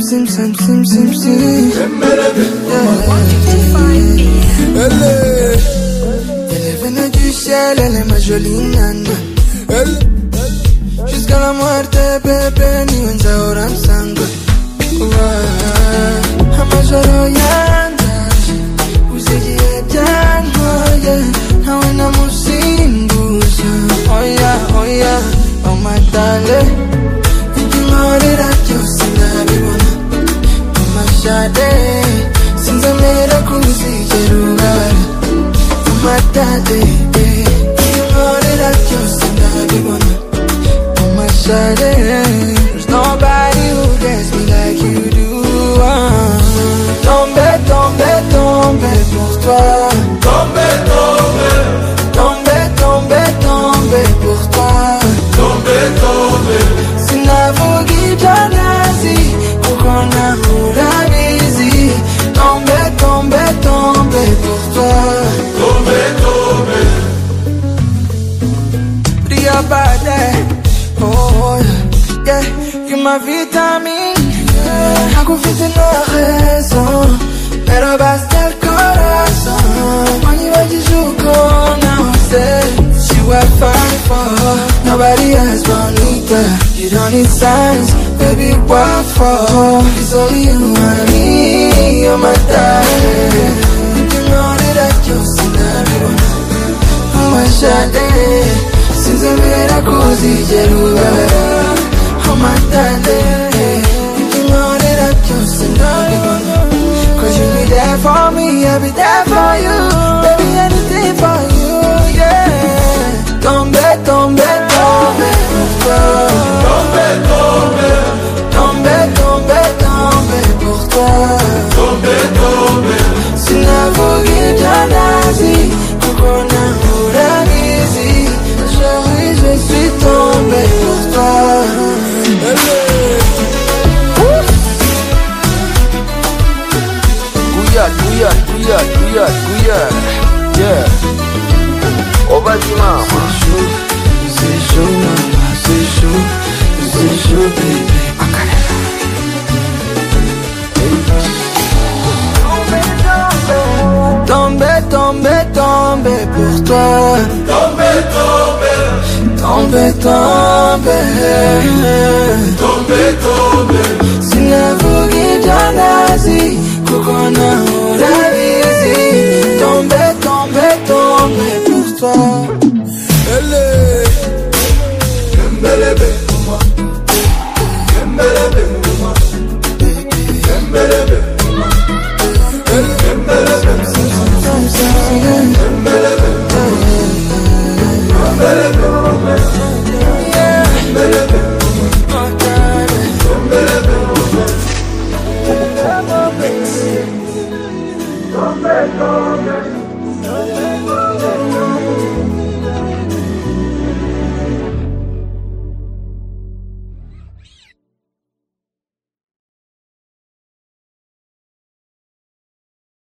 sim Elle est venue du ciel, elle est ma jolie nana. Jusqu'à la muerte, bébé, ni wenza oram sanga. Amajoro yanda, uzegi ebyan, oh yeah. Hawena musimbuza, oh yeah, oh my darling. Ignorera byose ndabibona, amashade, sinzemera kuzigera ubabara. Matade, ignorera byose ndabibona, amashade. There's nobody who gets me like you do. Tombe pour toi. Tombe pour toi. Sinavugi janazi, kukona urabizi. Tombe pour toi. Ria bade, oh yeah, you ma vitamine. Hakufite na raison, pero basta el corazón. When you want you go now, say you are fine for. Nobody else bonita. You don't need signs, baby, what for? It's only you and me, you're my darling. You know that you're sinabibona, oh my shade. Since I made a cozy jeruba, oh my darling. You know that you're sinabibona, 'cause you be there for me, I'll be there for you. Baby, anything for you, yeah. Tombe pour toi. Pour toi. Sinavugi janazi, kukona urabizi. Chérie, je suis tombé pour toi. Gouillard, yeah. Oh vas-y maman. C'est chaud mama, c'est chaud baby. Tombe pour toi. Tombe. Sinavugi janazi, kukona